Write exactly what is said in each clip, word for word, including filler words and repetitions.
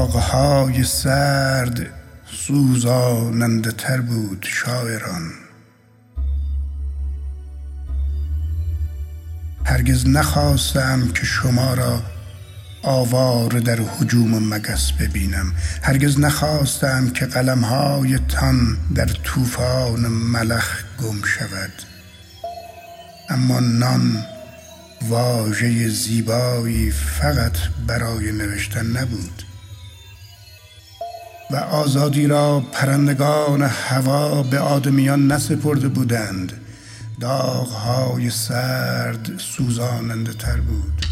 داغ‌های سرد سوزاننده تر بود شاعران. هرگز نخواستم که شما را آواره در هجوم مگس ببینم. هرگز نخواستم که قلم‌هایتان در طوفان ملخ گم شود. اما نان واژه زیبایی فقط برای نوشتن نبود و آزادی را پرندگان هوا به آدمیان نسپرده بودند. داغ‌های سرد سوزاننده تر بود.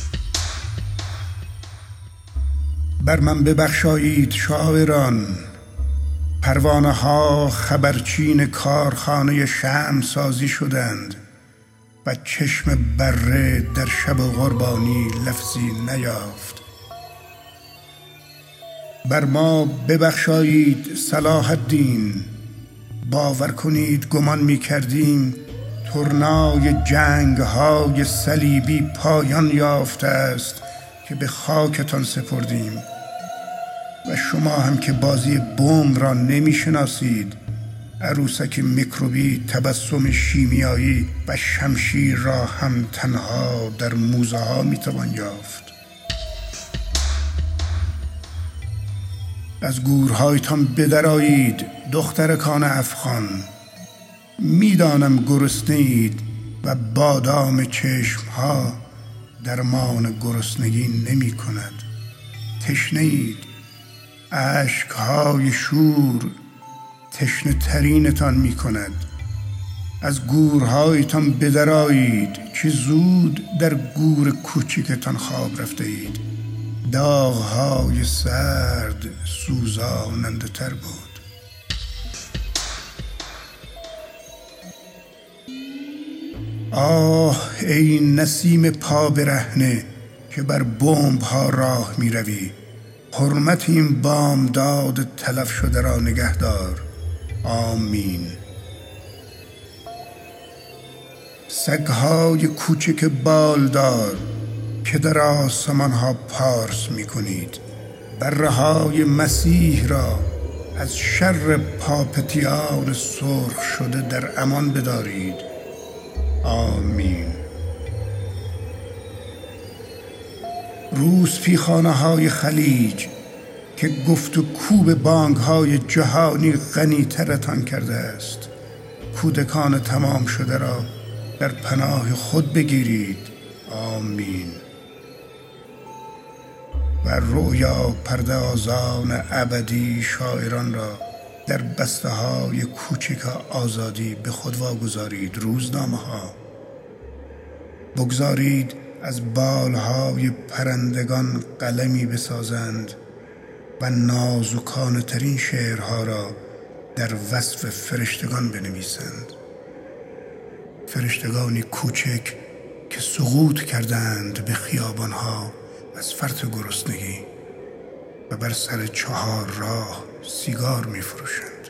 بر من ببخشایید شاعران. پروانه ها خبرچین کارخانه شمع سازی شدند و چشم بره در شب قربانی لفظی نیافت. بر ما ببخشایید صلاح الدین. باور کنید گمان می کردیم تورنای جنگ های صلیبی پایان یافته است که به خاکتان سپردیم و شما هم که بازی بمب را نمی شناسید، عروسک میکروبی، تبسم شیمیایی و شمشیر را هم تنها در موزه ها می توان یافت. از گورهایتان بدرایید دخترکان افغان. میدانم گرسنه اید و بادام چشم ها درمان گرسنگی نمی کند. تشنه اید. اشک های شور تشنه ترینتان می کند. از گورهایتان بدرایید که زود در گور کوچکتان خواب رفته اید. داغ‌های سرد سوزاننده تر بود. آه ای نسیم پا برهنه که بر بمب ها راه می روی. حرمت این بامداد تلف شده را نگهدار. آمین. سگ‌های کوچک بالدار که در آسمان ها پارس می کنید، بره های مسیح را از شر پاپتیان سرخ شده در امان بدارید. آمین. روسپیخانه های خلیج که گفت و کوب بانک های جهانی غنی ترتان کرده است، کودکان تمام شده را در پناه خود بگیرید. آمین. و رویا پردازان ابدی شاعران را در بسته های کوچک آزادی به خود واگذارید. روزنامه ها بگذارید از بالهای پرندگان قلمی بسازند و نازکانه ترین شعرها را در وصف فرشتگان بنویسند. فرشتگانی کوچک که سقوط کردند به خیابانها از فرط گرسنگی و بر سر چهار راه سیگار می فروشند.